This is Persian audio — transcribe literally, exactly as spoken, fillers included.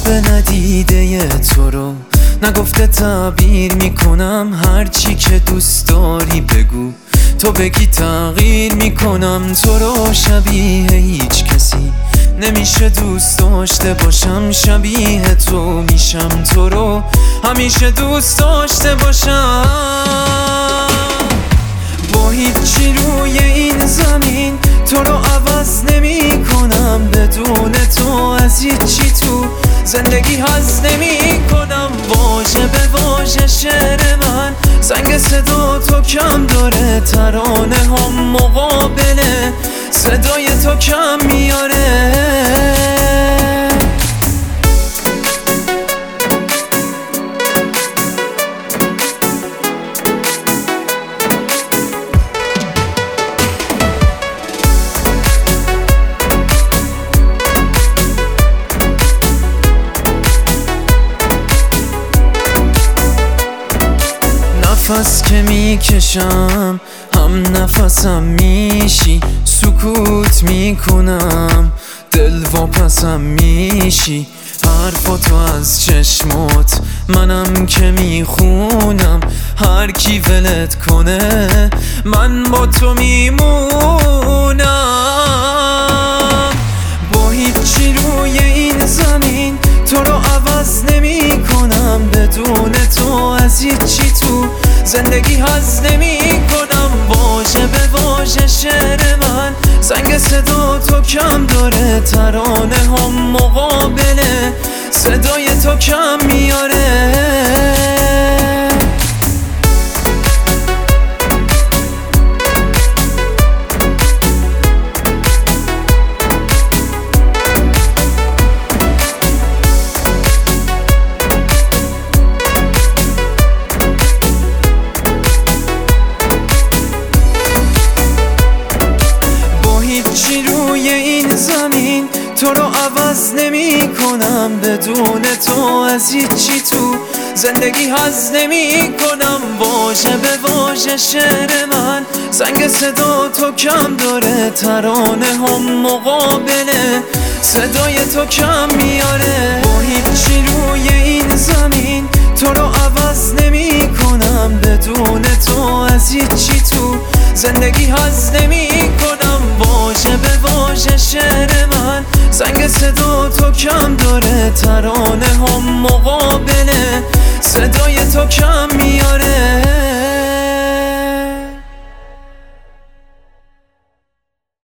به ندیده تو رو نگفته تعبیر میکنم، هرچی که دوست داری بگو، تو بگی تغییر میکنم. تو رو شبیه هیچ کسی نمیشه دوست داشته باشم، شبیه تو میشم، تو رو همیشه دوست داشته باشم. با هیچی روی این زمین تو رو عوض نمی کنم، بدون تو از هیچی تو زندگی هست نمی کنم. واژه به واژه شعر من زنگ صدا تو کم داره، ترانه هم مقابله صدای تو کم میاره. نفس که میکشم هم نفسم میشی، سکوت میکنم دل واپسم میشی. حرفاتو از چشمات منم که میخونم، هر کی ولت کنه من با تو میمونم. با هیچی روی این زمین تو رو عوض نمی کنم، بدون تو از هیچی تو زندگی هست نمی کنم. واژه به واژه شعر من زنگ صدا تو کم داره، ترانه هم مقابله صدای تو کم میاره. تو رو عوض نمی کنم، بدون تو از هیچی تو زندگی هست نمی کنم. واژه به واژه شعر من زنگ صدا تو کم داره، ترانه هم مقابله صدای تو کم میاره. با هیچی روی این زمین تو رو عوض نمی کنم، بدون تو از هیچی تو زندگی هست نمی کنم. واژه به واژه شعر من زنگ صدا تو کم داره، ترانه هم مقابله صدای تو کم میاره.